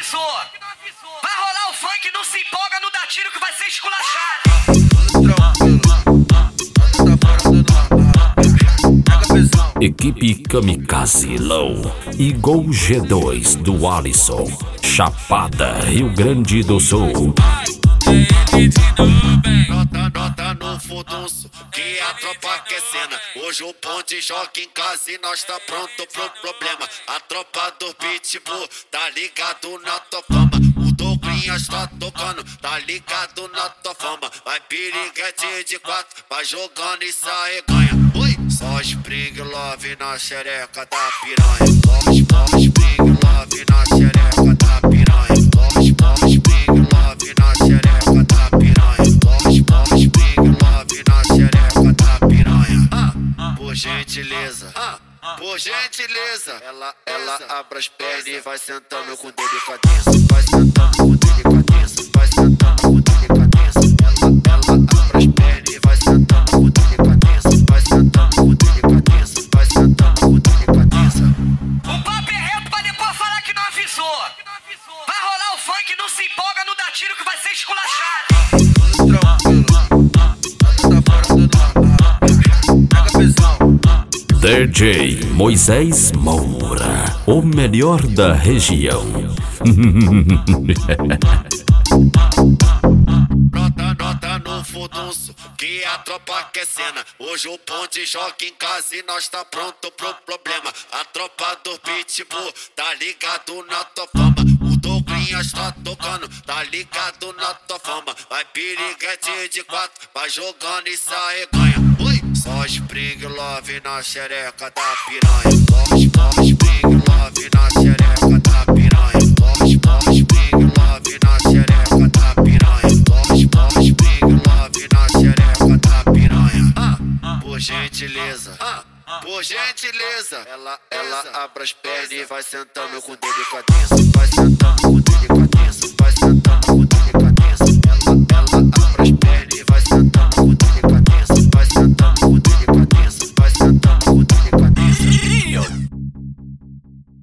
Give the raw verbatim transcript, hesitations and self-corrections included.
avisou. Vai rolar o funk, não se empolga, não dá tiro que vai ser esculachado. Equipe Kamikaze Low e Gol G dois do Alisson, Chapada, Rio Grande do Sul. Nota, nota no furdunço, que a tropa aquecendo. Hoje o ponte joga em casa e nós tá pronto pro problema. A tropa do Pitbull tá ligado na tua fama. O Douglinhas tá tocando, tá ligado na tua fama. Vai piriguete de quatro, vai jogando e sai ganha. Oi, só Spring Love na xereca da piranha. Boss, boss, Spring Love na xereca da piranha. Boss, boss, Spring Love na xereca da piranha. Boss, boss, Spring Love na xereca da piranha. Ah, por gentileza, ah, por gentileza. Ela, ela abre as pernas e vai sentando com delicadeza. Vai sentando com delicadeza. Vai sentando com delicadeza. Ela, ela abre as pernas e vai sentando com delicadeza. Vai sentando com delicadeza. Vai sentando com delicadeza. O papo é reto pra depois falar que não avisou. Vai rolar o funk, não se empolga, não dá tiro que vai ser esculachado. D J Moisés Moura, o melhor da região. Nota, nota no furdunço, que a tropa aquecendo. Hoje o ponte joga em casa e nós tá pronto pro problema. A tropa do Pitbull tá ligado na tua fama. O Douglinhas tá tocando, tá ligado na tua fama. Vai piriguete de quatro, vai jogando e sai ganha. Oi, só Spring Love na xereca da piranha. Boss, boss, Spring Love na xereca da piranha. Boss, boss, Spring Love na xereca da piranha. Boss, boss, Spring Love na xereca da piranha. Ah, por gentileza, ah, por gentileza. Ela, ela abre as pernas e vai sentando com delicadeza. Vai sentando com